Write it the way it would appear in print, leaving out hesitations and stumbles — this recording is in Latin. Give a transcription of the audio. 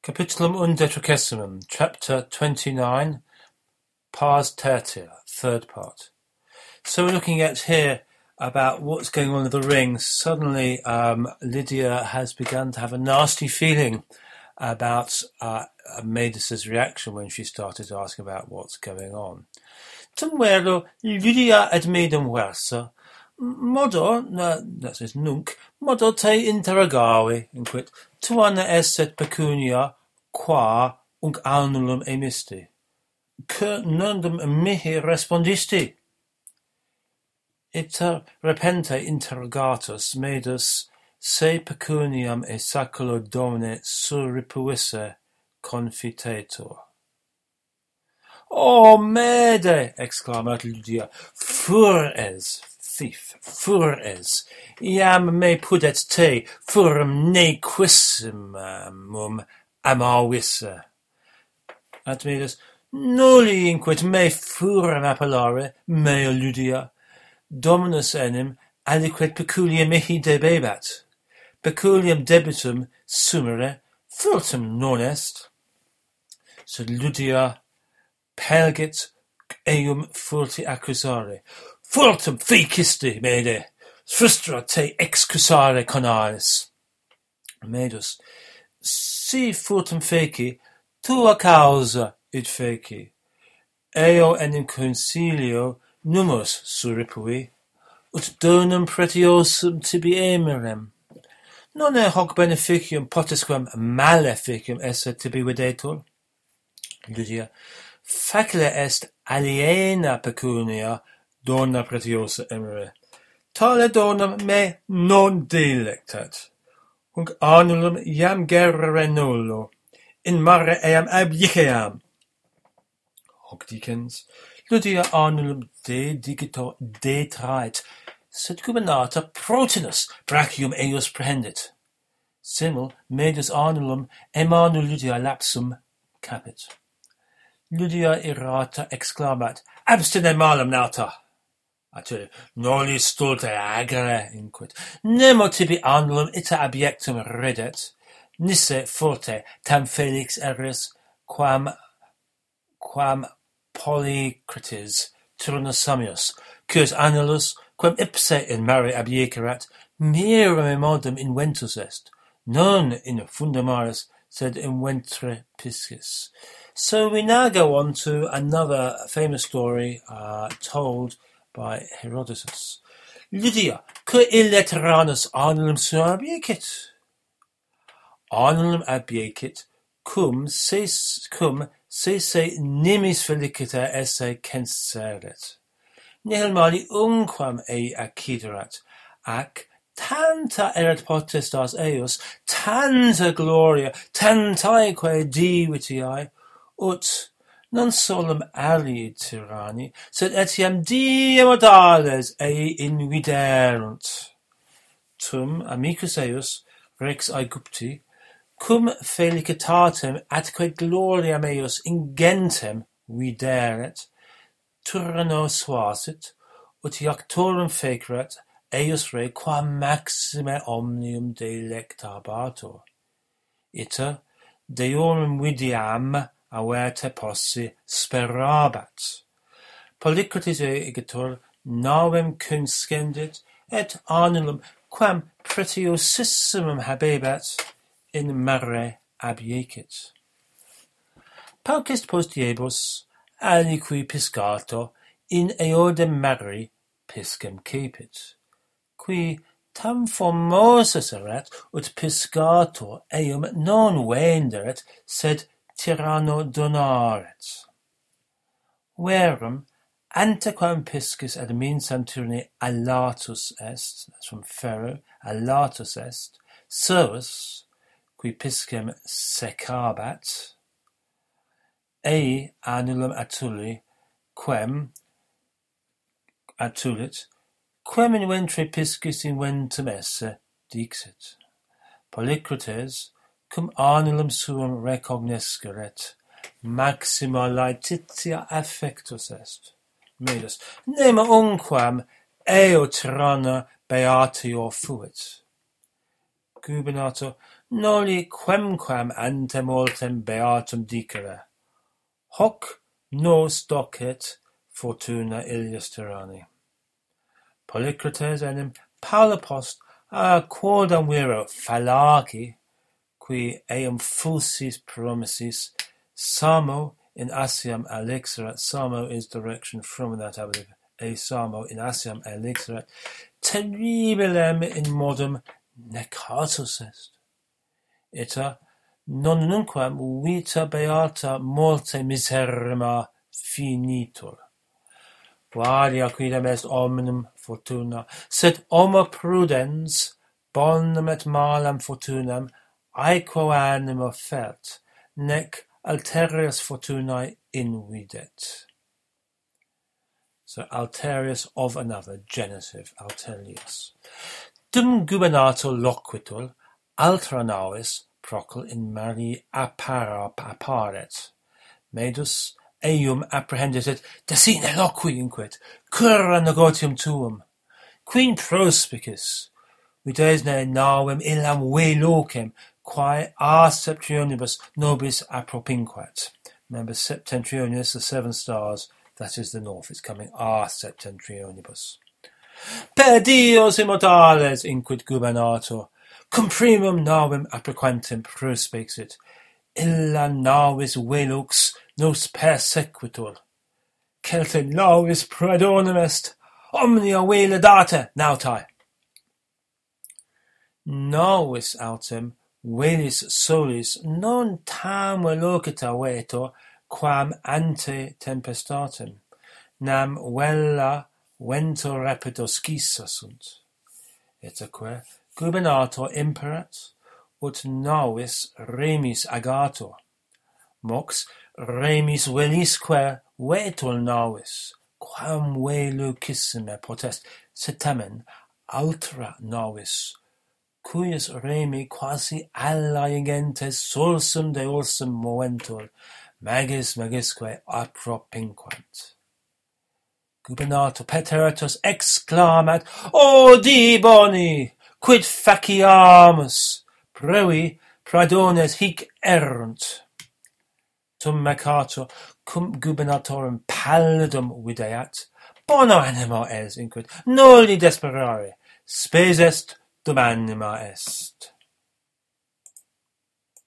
Capitulum undecimum, chapter 29, pars tertia, third part. So we're looking at here about what's going on in the ring. Suddenly, Lydia has begun to have a nasty feeling about Medus's reaction when she started asking about what's going on. Tumvero, Lydia ad medum versa. Modo, that says nunc, modo te interrogavi, inquit, tuana esset pecunia, qua unc annulum emisti. Que nondum mihi respondisti? Ita repente interrogatus medus se pecuniam e saculo domine surripuisse confitetur. O mede, exclamat Lydia, fures, thief, fures, iam me pudet te, furum nequissimum amavisse. At Medus, nulli inquit me furum appellare, mea Lydia, Dominus enim aliquet peculium mihi debebat. Peculium debitum sumere, furtum non est. Sed Lydia pelgit eum furti accusare. Furtum fecisti, mede, frustra te excusare conaris. Medus, si furtum feci, tua causa id feci. Eo enim concilio numus surripui, ut donum pretiosum tibi emerem. Non hoc beneficium potisquam maleficium esse tibi videtur? Lydia, facile est aliena pecunia dona pretiosa emere. Tale donum me non delectat. Hunc annulum iam gerere nullo, in mare eam abjiceam. Hoc dicens, Lydia annulum digito detrait, sed gubernata protinus brachium eius prehendit. Simul medus annulum emanu Lydia lapsum capit. Lydia irata exclamat, abstine malum nauta. Atuli, noli stulte agere, inquit. Nemo tibi annulum ita abiectum redet, nisse forte tam felix eris, quam Polycrates, Turnus Samius, curs annulus, quam ipse in mare abiecerat, mirum immodum inventus est, non in funda maris, sed in ventre piscis. So we now go on to another famous story told by Herodotus. Lydia, que illeteranus annulum sua abiecit? Annulum abiecit, cum se nimis felicita esse censeret. Nihil mali unquam ei acciderat, ac tanta erat potestas eius, tanta gloria, tantaeque divitiae, ut non solum alii tyranni, sed etiam diem modales ei inviderunt. Tum amicus eius, rex Aegypti, cum felicitatem atque gloriam eius ingentem videret, Turano suasit, ut iactorum fecerat, eius re qua maxime omnium delectabatur. Ita deorum vidiam averte possi sperabat. Polycrates egetur navem conscendit, et annulum quam pretiosissimum habebat, in mare abiecit. Paucest postiebus, aliqui piscator, in eodem mare piscem cepit, qui tam formosus erat, ut piscator eum non venderet, sed tyranno donaret. Verum, antequam piscis ad minsam tyranni alatus est, that's from Ferro, alatus est, servus, qui piscem secabat, ei annulum atuli, quem atulit, quem in ventre piscis in ventum esse dixit. Polycrates, cum annulum suum recognosceret, maxima laetitia affectus est. Medus, nema unquam eo tyranna beatio fuit. Gubernator, noli quemquam ante multem beatum dicere. Hoc nos docet fortuna Ilias tyranni. Polycrates enim Paula post quodam viro fallaci, qui eum fulsis promisis, Samo in Asiam elixerat. Samo is direction from that, I believe. Samo in Asiam elixerat. Terribilem in modum necatus est. Ita non nunquam vita beata multe miserrima finitur. Guardia quidem est omnium fortuna, sed homo prudens bonum et malam fortunam aequo animo fert, nec alterius fortunae invidet. So alterius of another, genitive, alterius. Dum gubernator loquitur, altra navis procul in mari apparet. Medus eum apprehendit et decine loqui inquit, curra negotium tuum. Queen prospicis, videsne navem illam velocem, quae a septentrionibus nobis appropinquat. Remember, septentrionis, the 7 stars, that is the north, it's coming a septentrionibus. Per dios immortales, inquit gubernator, cum primum navem apprequentem prospexit, illa navis velux nos persequitur. Celte navis praedonum est, omnia vela data nautai. Navis autem velis solis non tam velocita vetor quam ante tempestatem, nam vella ventor rapido scissa sunt. Itaque gubernator imperat, ut navis remis agator. Mox remis velisque vetor navis, quam velucissime potest, sed tamen altra navis, cuius remi quasi allae gentes sulsum deulsum moventur, magis magisque appropinquant. Gubernator Peteratus exclamat, O di boni, quid faciamus, previ praedones hic erunt. Tum mercator cum gubernatorem pallidum videat, bono anima es inquit, nulli desperare, spes est dum anima est.